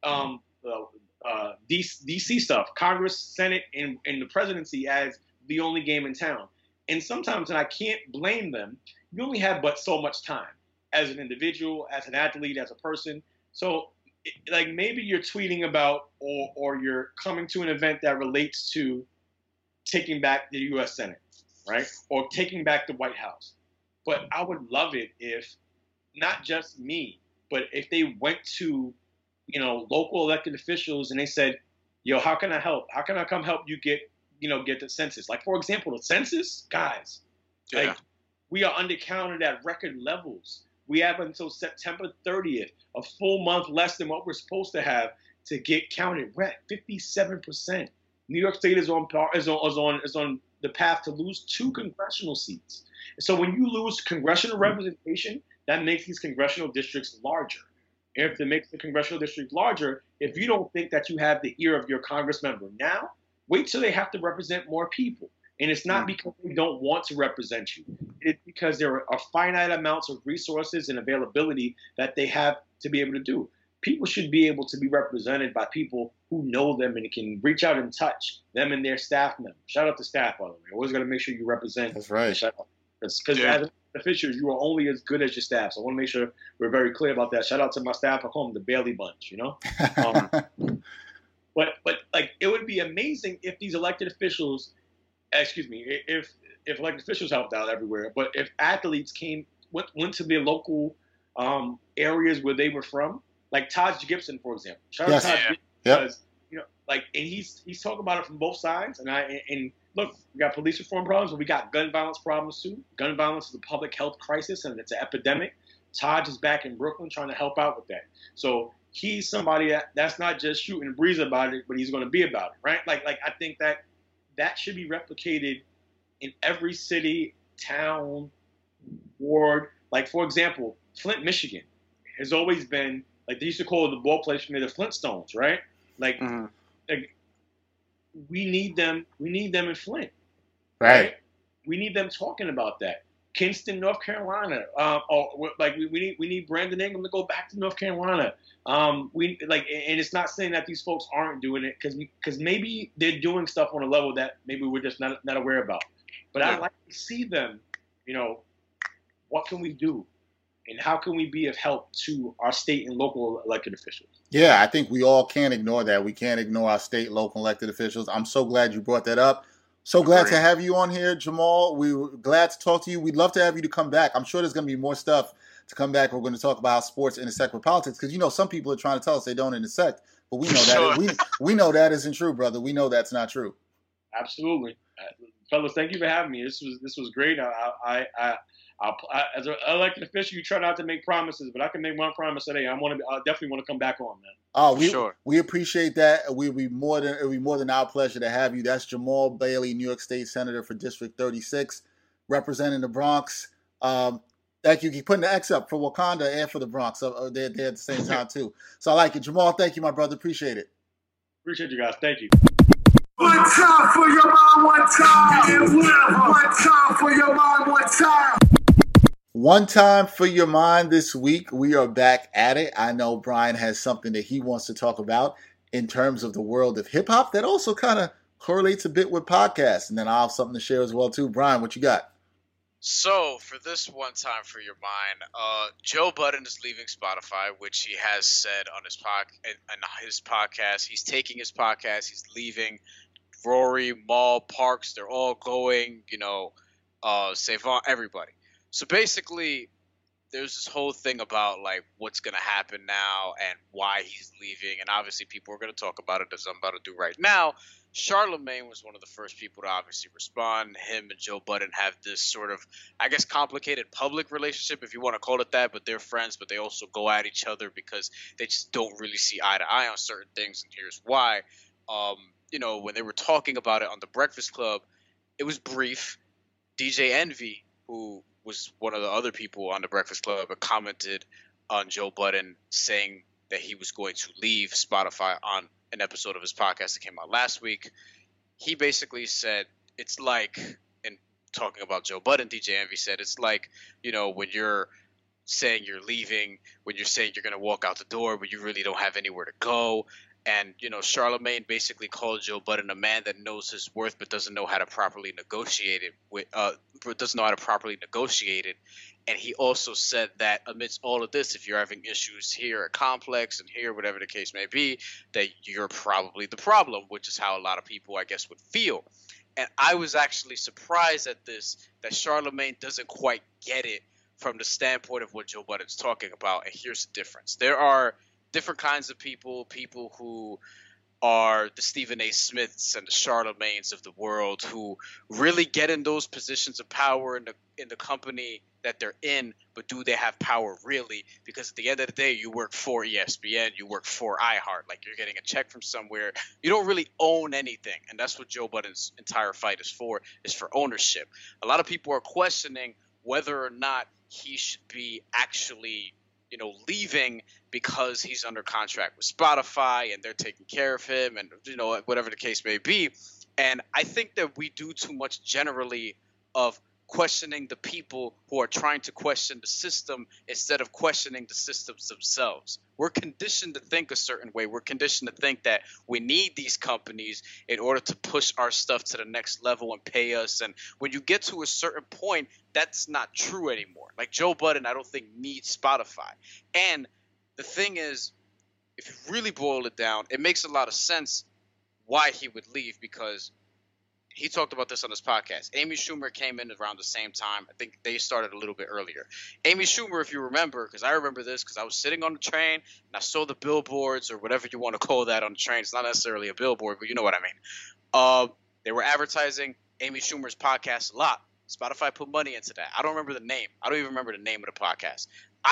DC stuff, Congress, Senate, and the presidency as the only game in town. And sometimes, and I can't blame them, you only have but so much time as an individual, as an athlete, as a person. So, like, maybe you're tweeting about or you're coming to an event that relates to taking back the U.S. Senate, right? Or taking back the White House. But I would love it if not just me, but if they went to, local elected officials and they said, yo, how can I help? How can I come help you get the census? Like, for example, the census, guys, like, we are undercounted at record levels. We have until September 30th, a full month less than what we're supposed to have to get counted. We're at 57%. New York State is on the path to lose 2 congressional seats. So when you lose congressional representation, that makes these congressional districts larger. And if it makes the congressional district larger, if you don't think that you have the ear of your Congress member now, wait till they have to represent more people. And it's not because they don't want to represent you. It's because there are finite amounts of resources and availability that they have to be able to do. People should be able to be represented by people who know them and can reach out and touch them and their staff members. Shout out to staff, by the way. Always got to make sure you represent. That's right. Because as officials, you are only as good as your staff. So I want to make sure we're very clear about that. Shout out to my staff at home, the Bailey Bunch, But like, it would be amazing if these elected officials, if elected officials helped out everywhere, but if athletes went to their local areas where they were from, like Taj Gibson, for example. Shout out to Taj Gibson because, and he's talking about it from both sides. And look, we got police reform problems, but we got gun violence problems too. Gun violence is a public health crisis, and it's an epidemic. Taj is back in Brooklyn trying to help out with that. So he's somebody that's not just shooting a breeze about it, but he's going to be about it, right? Like I think that should be replicated in every city, town, ward. Like, for example, Flint, Michigan has always been, like, they used to call the ball place from the Flintstones, right? Like, we need them in Flint. Right. We need them talking about that. Kinston, North Carolina. We need Brandon Ingram to go back to North Carolina. And it's not saying that these folks aren't doing it because maybe they're doing stuff on a level that maybe we're just not aware about. But I'd like to see them, what can we do? And how can we be of help to our state and local elected officials? Yeah, I think we all can't ignore that. We can't ignore our state, local elected officials. I'm so glad you brought that up. So glad to have you on here, Jamal. We were glad to talk to you. We'd love to have you to come back. I'm sure there's going to be more stuff to come back. We're going to talk about how sports intersect with politics because, some people are trying to tell us they don't intersect, but we know that we know that isn't true, brother. We know that's not true. Absolutely. Fellas, thank you for having me. This was great. As an elected official, you try not to make promises, but I can make one promise today. I definitely want to come back on, man. Oh, we appreciate that. It'll be more than our pleasure to have you. That's Jamal Bailey, New York State Senator for District 36, representing the Bronx. Thank you. Keep putting the X up for Wakanda and for the Bronx. So they're at the same time too. So I like it, Jamal. Thank you, my brother. Appreciate it. Appreciate you guys. Thank you. One time for your mind, one time. One time for your mind, one time. One time for your mind this week. We are back at it. I know Brian has something that he wants to talk about in terms of the world of hip hop that also kind of correlates a bit with podcasts. And then I'll have something to share as well, too. Brian, what you got? So, for this one time for your mind, Joe Budden is leaving Spotify, which he has said on his podcast. He's taking his podcast. He's leaving. Rory, Maul, Parks, they're all going, Savant, everybody. So, basically, there's this whole thing about, like, what's going to happen now and why he's leaving. And obviously, people are going to talk about it, as I'm about to do right now. Charlemagne was one of the first people to obviously respond. Him and Joe Budden have this sort of, I guess, complicated public relationship, if you want to call it that, but they're friends, but they also go at each other because they just don't really see eye to eye on certain things, and here's why. When they were talking about it on The Breakfast Club, it was brief. DJ Envy, who was one of the other people on The Breakfast Club, commented on Joe Budden saying that he was going to leave Spotify on an episode of his podcast that came out last week. He basically said it's like, and talking about Joe Budden, DJ Envy said it's like, when you're saying you're leaving, when you're saying you're going to walk out the door, but you really don't have anywhere to go. And, Charlemagne basically called Joe Budden a man that knows his worth but doesn't know how to properly negotiate it. And he also said that amidst all of this, if you're having issues here at Complex and here, whatever the case may be, that you're probably the problem, which is how a lot of people, I guess, would feel. And I was actually surprised at this, that Charlemagne doesn't quite get it from the standpoint of what Joe Budden's talking about. And here's the difference. There are different kinds of people who are the Stephen A. Smiths and the Charlemagnes of the world who really get in those positions of power in the company that they're in, but do they have power really? Because at the end of the day, you work for ESPN, you work for iHeart, like you're getting a check from somewhere. You don't really own anything, and that's what Joe Budden's entire fight is for ownership. A lot of people are questioning whether or not he should be actually leaving because he's under contract with Spotify and they're taking care of him and, whatever the case may be. And I think that we do too much generally of questioning the people who are trying to question the system instead of questioning the systems themselves. We're conditioned to think a certain way. We're conditioned to think that we need these companies in order to push our stuff to the next level and pay us. And when you get to a certain point, that's not true anymore. Like Joe Budden, I don't think needs Spotify. And the thing is, if you really boil it down, it makes a lot of sense why he would leave, because he talked about this on his podcast. Amy Schumer came in around the same time. I think they started a little bit earlier. Amy Schumer, if you remember, because I remember this because I was sitting on the train and I saw the billboards or whatever you want to call that on the train. It's not necessarily a billboard, but you know what I mean. They were advertising Amy Schumer's podcast a lot. Spotify put money into that. I don't remember the name. I don't even remember the name of the podcast.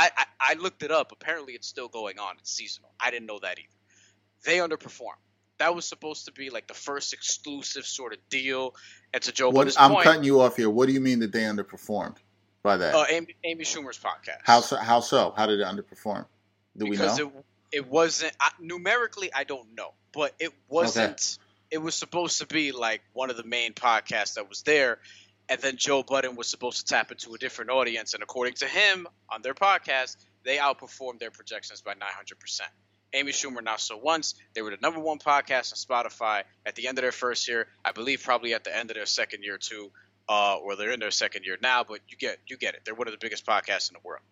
I looked it up. Apparently, it's still going on. It's seasonal. I didn't know that either. They underperformed. That was supposed to be like the first exclusive sort of deal. And to Joe Budden's point, I'm cutting you off here. What do you mean that they underperformed by that? Amy Schumer's podcast. How so? How did it underperform? Do we know? Because it wasn't numerically. I don't know, but it wasn't. Okay. It was supposed to be like one of the main podcasts that was there, and then Joe Budden was supposed to tap into a different audience. And according to him, on their podcast, they outperformed their projections by 900%. Amy Schumer, not so once. They were the number one podcast on Spotify at the end of their first year. I believe probably at the end of their second year too, or they're in their second year now. But you get it. They're one of the biggest podcasts in the world.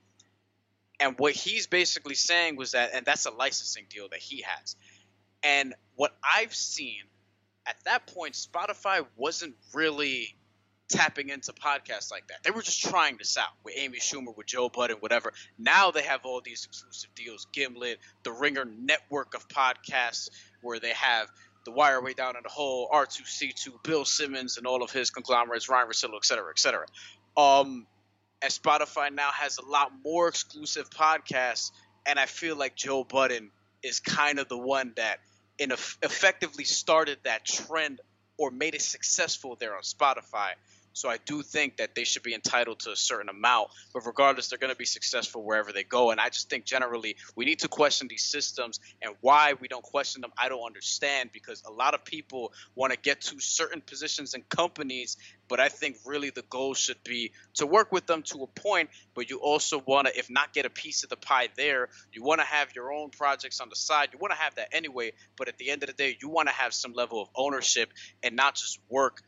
And what he's basically saying was that, and that's a licensing deal that he has. And what I've seen at that point, Spotify wasn't really tapping into podcasts like that. They were just trying this out with Amy Schumer, with Joe Budden, whatever. Now they have all these exclusive deals, Gimlet, the Ringer network of podcasts, where they have The Wire Way Down in the Hole, R2C2, Bill Simmons and all of his conglomerates, Ryan Russillo, et cetera, et cetera. And Spotify now has a lot more exclusive podcasts, and I feel like Joe Budden is kind of the one that effectively started that trend or made it successful there on Spotify. So I do think that they should be entitled to a certain amount, but regardless, they're going to be successful wherever they go. And I just think generally we need to question these systems, and why we don't question them, I don't understand, because a lot of people want to get to certain positions in companies But I think really the goal should be to work with them to a point, but you also want to, if not get a piece of the pie there, you want to have your own projects on the side. You want to have that anyway, but at the end of the day, you want to have some level of ownership and not just work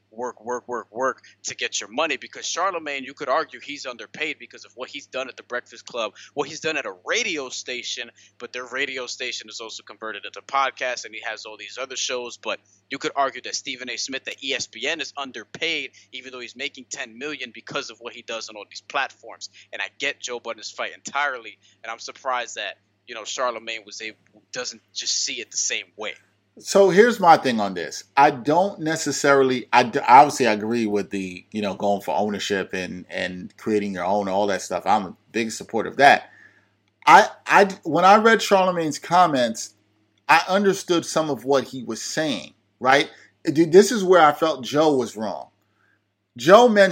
to get your money. Because Charlemagne, you could argue he's underpaid because of what he's done at the Breakfast Club, what he's done at a radio station, but their radio station is also converted into podcast, and he has all these other shows. But you could argue that Stephen A. Smith at ESPN is underpaid, even though he's making $10 million because of what he does on all these platforms. And I get Joe Budden's fight entirely, and I'm surprised that, you know, Charlemagne doesn't just see it the same way. So here's my thing on this. I don't necessarily, obviously I agree with the, you know, going for ownership and creating your own, all that stuff. I'm a big supporter of that. When I read Charlemagne's comments, I understood some of what he was saying, right? This is where I felt Joe was wrong. He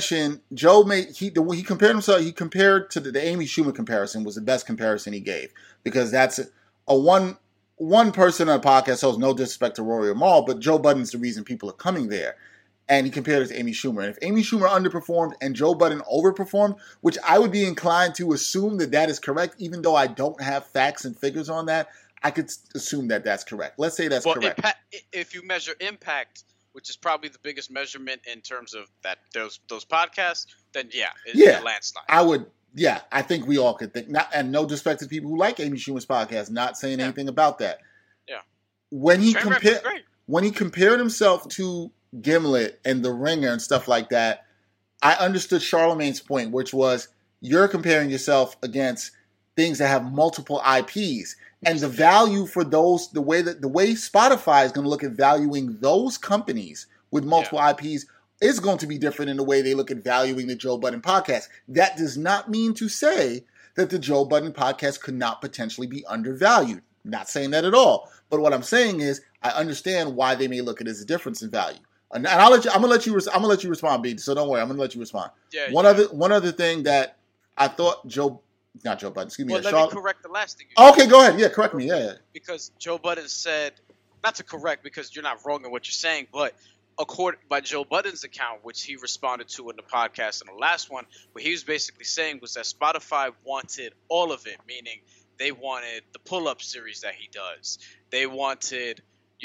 compared himself, he compared to the Amy Schumer comparison was the best comparison he gave, because that's a one person on a podcast host, no disrespect to Rory or Mal, but Joe Budden's the reason people are coming there. And he compared it to Amy Schumer. And if Amy Schumer underperformed and Joe Budden overperformed, which I would be inclined to assume that is correct, even though I don't have facts and figures on that, I could assume that that's correct. Let's say that's correct. If you measure impact, which is probably the biggest measurement in terms of that those podcasts, then it's a landslide. I think we all could think. And no disrespect to people who like Amy Schumer's podcast, not saying anything about that. Yeah. When he compared himself to Gimlet and The Ringer and stuff like that, I understood Charlemagne's point, which was you're comparing yourself against things that have multiple IPs. And the value for those, the way Spotify is going to look at valuing those companies with multiple IPs is going to be different in the way they look at valuing the Joe Budden podcast. That does not mean to say that the Joe Budden podcast could not potentially be undervalued. Not saying that at all. But what I'm saying is I understand why they may look at it as a difference in value. And I'm gonna let you respond, B. So don't worry, I'm gonna let you respond. One other thing that I thought not Joe Budden, excuse me. Well, let me correct the last thing. Okay, go ahead. Yeah, correct me. Yeah. Because Joe Budden said, not to correct because you're not wrong in what you're saying, but by Joe Budden's account, which he responded to in the podcast in the last one, what he was basically saying was that Spotify wanted all of it, meaning they wanted the pull-up series that he does. They wanted,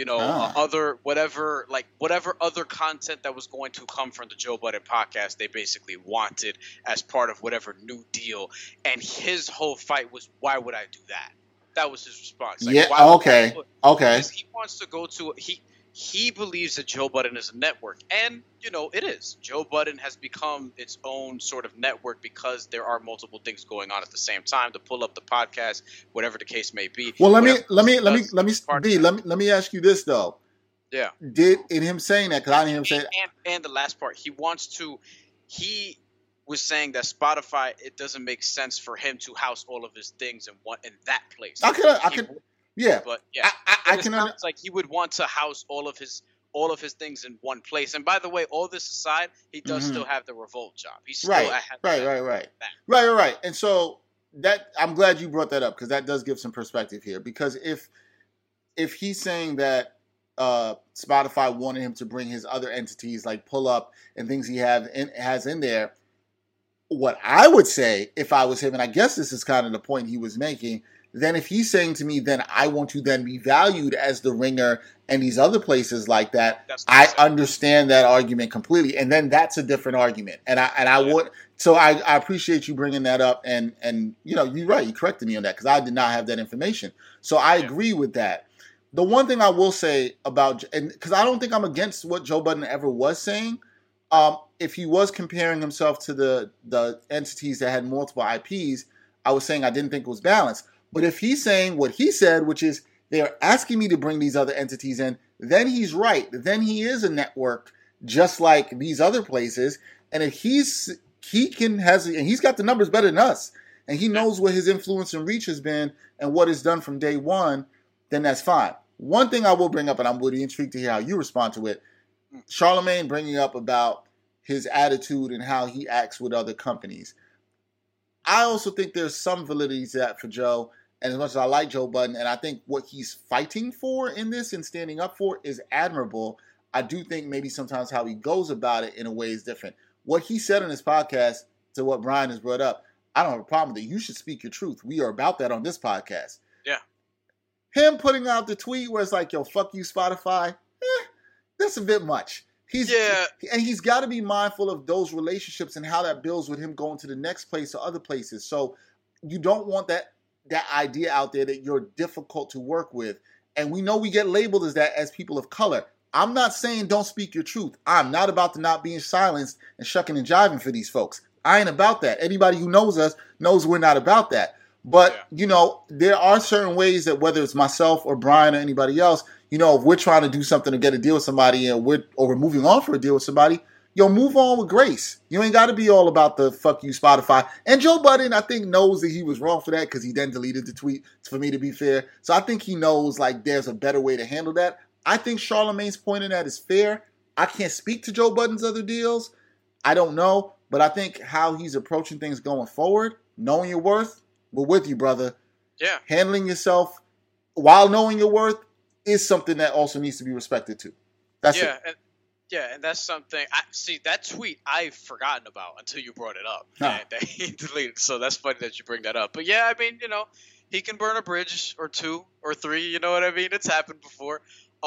whatever other content that was going to come from the Joe Budden podcast, they basically wanted as part of whatever new deal. And his whole fight was, why would I do that? That was his response. Okay. Because he wants to go to he believes that Joe Budden is a network, and it is. Joe Budden has become its own sort of network because there are multiple things going on at the same time to pull up the podcast, whatever the case may be. Well, let me ask you this though. Yeah. Did in him saying that, because I didn't hear him say that. And the last part, he was saying that Spotify, it doesn't make sense for him to house all of his things in that place. Yeah, but I can. It's like he would want to house all of his things in one place. And by the way, all this aside, he does still have the Revolt job. He's still right. And so that I'm glad you brought that up, because that does give some perspective here. Because if he's saying that Spotify wanted him to bring his other entities like Pull Up and things he has in there, what I would say if I was him, and I guess this is kind of the point he was making. Then if he's saying to me, then I want to then be valued as The Ringer and these other places like that, I understand that argument completely. And then that's a different argument. And I appreciate you bringing that up. And you're right. You corrected me on that, because I did not have that information. So I agree with that. The one thing I will say about, and because I don't think I'm against what Joe Budden ever was saying, if he was comparing himself to the entities that had multiple IPs, I was saying I didn't think it was balanced. But if he's saying what he said, which is they're asking me to bring these other entities in, then he's right. Then he is a network just like these other places. And if he's got the numbers better than us, and he knows what his influence and reach has been and what it's done from day one, then that's fine. One thing I will bring up, and I'm really intrigued to hear how you respond to it, Charlemagne bringing up about his attitude and how he acts with other companies. I also think there's some validity to that for Joe. And as much as I like Joe Budden, and I think what he's fighting for in this and standing up for is admirable, I do think maybe sometimes how he goes about it in a way is different. What he said on his podcast, to what Brian has brought up, I don't have a problem with it. You should speak your truth. We are about that on this podcast. Yeah. Him putting out the tweet where it's like, yo, fuck you, Spotify, that's a bit much. And he's got to be mindful of those relationships and how that builds with him going to the next place or other places. So you don't want that idea out there that you're difficult to work with. And we know we get labeled as that as people of color. I'm not saying don't speak your truth. I'm not about to not being silenced and shucking and jiving for these folks. I ain't about that. Anybody who knows us knows we're not about that. But, there are certain ways that whether it's myself or Brian or anybody else, if we're trying to do something to get a deal with somebody or we're moving on for a deal with somebody, move on with grace. You ain't got to be all about the fuck you, Spotify. And Joe Budden, I think, knows that he was wrong for that because he then deleted the tweet, for me to be fair. So I think he knows, there's a better way to handle that. I think Charlamagne's point in that is fair. I can't speak to Joe Budden's other deals. I don't know. But I think how he's approaching things going forward, knowing your worth, we're with you, brother. Yeah. Handling yourself while knowing your worth is something that also needs to be respected too. That's it. And that's something. That tweet I've forgotten about until you brought it up. Huh. That he deleted. So that's funny that you bring that up. But yeah, I mean, he can burn a bridge or two or three. You know what I mean? It's happened before.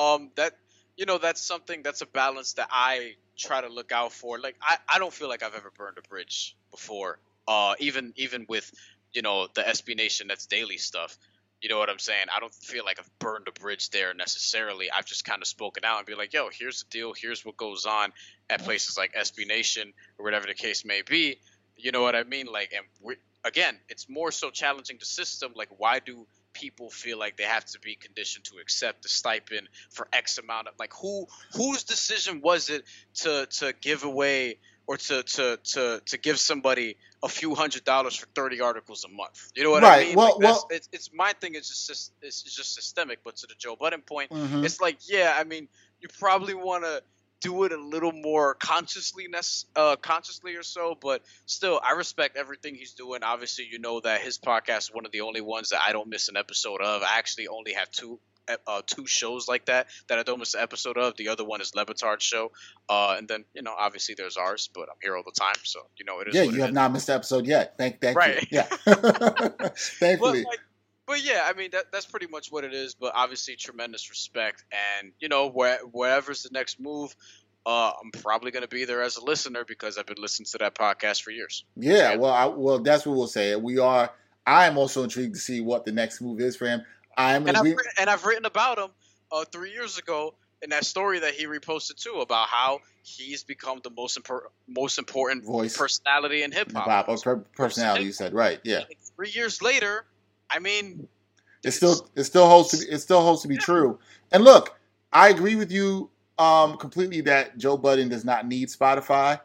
That's something. That's a balance that I try to look out for. Like I don't feel like I've ever burned a bridge before. Even with the SB Nation That's Daily stuff. You know what I'm saying? I don't feel like I've burned a bridge there necessarily. I've just kind of spoken out and be like, yo, here's the deal. Here's what goes on at places like SB Nation or whatever the case may be. You know what I mean? Again, it's more so challenging the system. Like, why do people feel like they have to be conditioned to accept the stipend for X amount of, whose decision was it to give away or to give somebody a few $100s for 30 articles a month? You know what I mean? It's my thing. It's just systemic. But to the Joe Budden point, it's like, I mean, you probably want to do it a little more consciously or so, but still, I respect everything he's doing. Obviously, that his podcast is one of the only ones that I don't miss an episode of. I actually only have two shows like that I don't miss an episode of. The other one is Le Batard's show, and then obviously there's ours, but I'm here all the time, so it is. Yeah, you have not missed an episode yet. Thank right. you. Yeah, thankfully. But yeah, I mean that's pretty much what it is. But obviously, tremendous respect, and wherever's the next move, I'm probably going to be there as a listener because I've been listening to that podcast for years. Yeah, well, that's what we'll say. I am also intrigued to see what the next move is for him. I've written about him 3 years ago in that story that he reposted too about how he's become the most important voice, personality in hip hop. Personality, you said, right? Yeah. 3 years later, I mean, it still holds to be true. And look, I agree with you completely that Joe Budden does not need Spotify.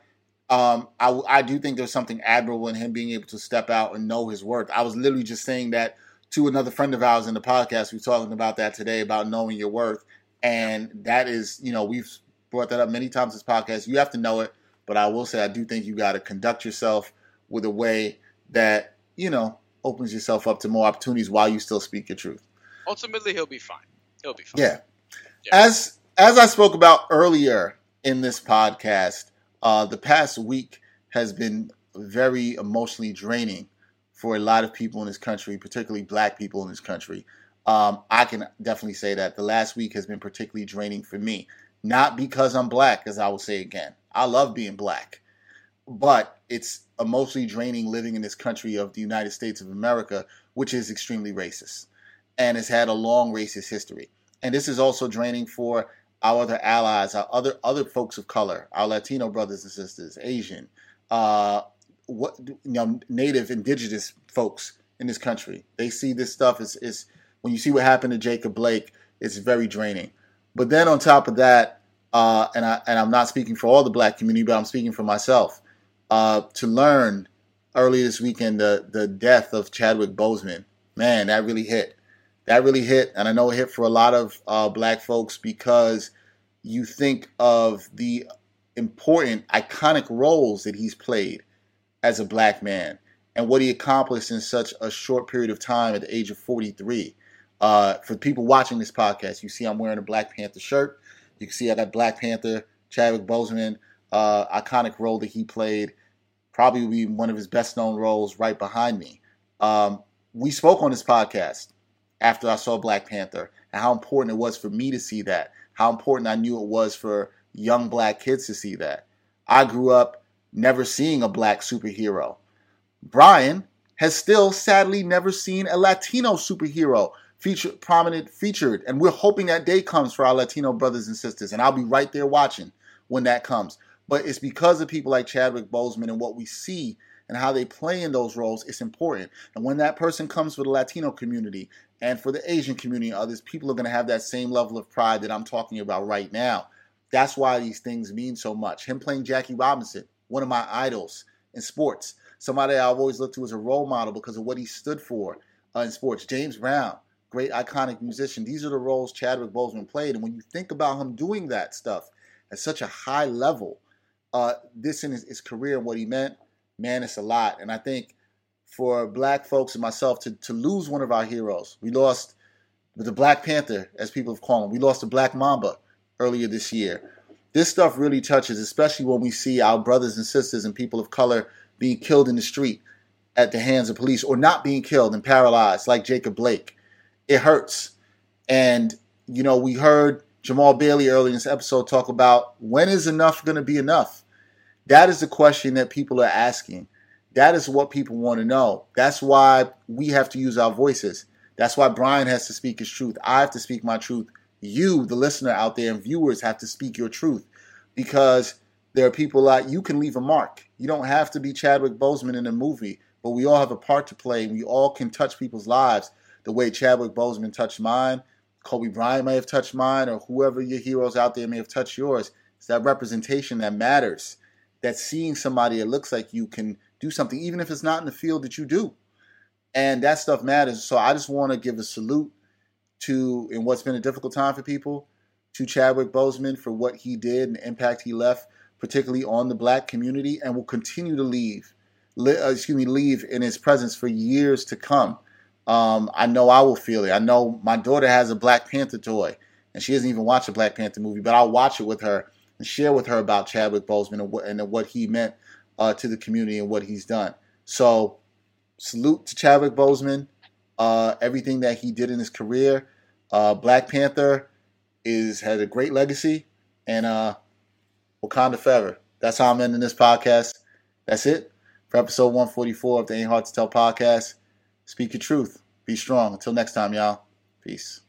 I do think there's something admirable in him being able to step out and know his worth. I was literally just saying that to another friend of ours in the podcast. We were talking about that today, about knowing your worth. And that is, we've brought that up many times in this podcast. You have to know it. But I will say, I do think you got to conduct yourself with a way that, opens yourself up to more opportunities while you still speak your truth. Ultimately, he'll be fine. Yeah. As I spoke about earlier in this podcast, the past week has been very emotionally draining for a lot of people in this country, particularly black people in this country. I can definitely say that the last week has been particularly draining for me. Not because I'm black, as I will say again. I love being black. But it's emotionally draining living in this country of the United States of America, which is extremely racist and has had a long racist history. And this is also draining for our other allies, our other folks of color, our Latino brothers and sisters, Asian, Native, indigenous folks in this country. They see this stuff is when you see what happened to Jacob Blake, it's very draining. But then on top of that, and I'm not speaking for all the black community, but I'm speaking for myself. To learn earlier this weekend the death of Chadwick Boseman, man, that really hit. And I know it hit for a lot of black folks because you think of the important, iconic roles that he's played as a black man and what he accomplished in such a short period of time at the age of 43. For people watching this podcast, you see I'm wearing a Black Panther shirt. You can see I got Black Panther, Chadwick Boseman, iconic role that he played, probably be one of his best known roles right behind me. We spoke on this podcast after I saw Black Panther and how important it was for me to see that, how important I knew it was for young black kids to see that. I grew up never seeing a black superhero. Brian has still sadly never seen a Latino superhero featured, and we're hoping that day comes for our Latino brothers and sisters, and I'll be right there watching when that comes. But it's because of people like Chadwick Boseman and what we see and how they play in those roles, it's important. And when that person comes for the Latino community and for the Asian community and others, people are going to have that same level of pride that I'm talking about right now. That's why these things mean so much. Him playing Jackie Robinson, one of my idols in sports, somebody I've always looked to as a role model because of what he stood for in sports. James Brown, great iconic musician. These are the roles Chadwick Boseman played. And when you think about him doing that stuff at such a high level, this in his career and what he meant, man, it's a lot. And I think for black folks and myself to lose one of our heroes, we lost the Black Panther, as people have called him. We lost the Black Mamba earlier this year. This stuff really touches, especially when we see our brothers and sisters and people of color being killed in the street at the hands of police, or not being killed and paralyzed like Jacob Blake. It hurts. And, we heard Jamal Bailey earlier in this episode talk about when is enough going to be enough? That is the question that people are asking. That is what people want to know. That's why we have to use our voices. That's why Brian has to speak his truth. I have to speak my truth. You, the listener out there, and viewers have to speak your truth, because there are people like you can leave a mark. You don't have to be Chadwick Boseman in a movie, but we all have a part to play. We all can touch people's lives the way Chadwick Boseman touched mine, Kobe Bryant may have touched mine, or whoever your heroes out there may have touched yours. It's that representation that matters. That seeing somebody that looks like you can do something, even if it's not in the field that you do. And that stuff matters. So I just want to give a salute to, in what's been a difficult time for people, to Chadwick Boseman for what he did and the impact he left, particularly on the black community, and will continue to leave in his presence for years to come. I know I will feel it. I know my daughter has a Black Panther toy, and she hasn't even watched a Black Panther movie, but I'll watch it with her and share with her about Chadwick Boseman and what he meant to the community and what he's done. So, salute to Chadwick Boseman, everything that he did in his career. Black Panther has a great legacy, and Wakanda forever. That's how I'm ending this podcast. That's it for episode 144 of the Ain't Hard to Tell podcast. Speak your truth. Be strong. Until next time, y'all. Peace.